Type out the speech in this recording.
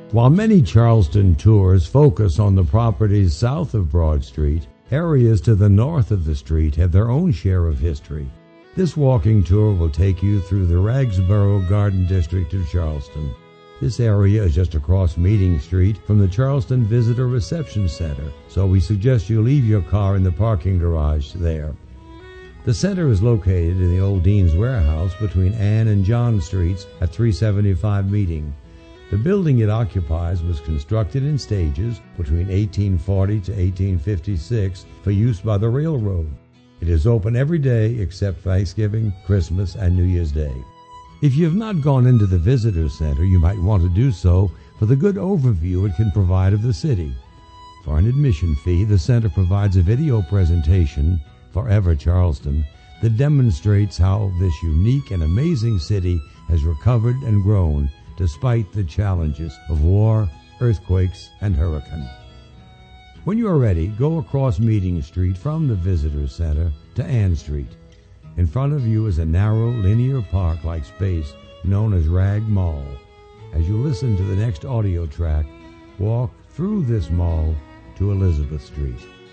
While many Charleston tours focus on the properties south of Broad Street, areas to the north of the street have their own share of history. This walking tour will take you through the Ragsboro Garden District of Charleston. This area is just across Meeting Street from the Charleston Visitor Reception Center, so we suggest you leave your car in the parking garage there. The center is located in the old Dean's Warehouse between Ann and John Streets at 375 Meeting. The building it occupies was constructed in stages between 1840 to 1856 for use by the railroad. It is open every day except Thanksgiving, Christmas, and New Year's Day. If you have not gone into the Visitor Center, you might want to do so for the good overview it can provide of the city. For an admission fee, the center provides a video presentation, Forever Charleston, that demonstrates how this unique and amazing city has recovered and grown despite the challenges of war, earthquakes, and hurricane. When you are ready, go across Meeting Street from the Visitor Center to Ann Street. In front of you is a narrow, linear park-like space known as Rag Mall. As you listen to the next audio track, walk through this mall to Elizabeth Street.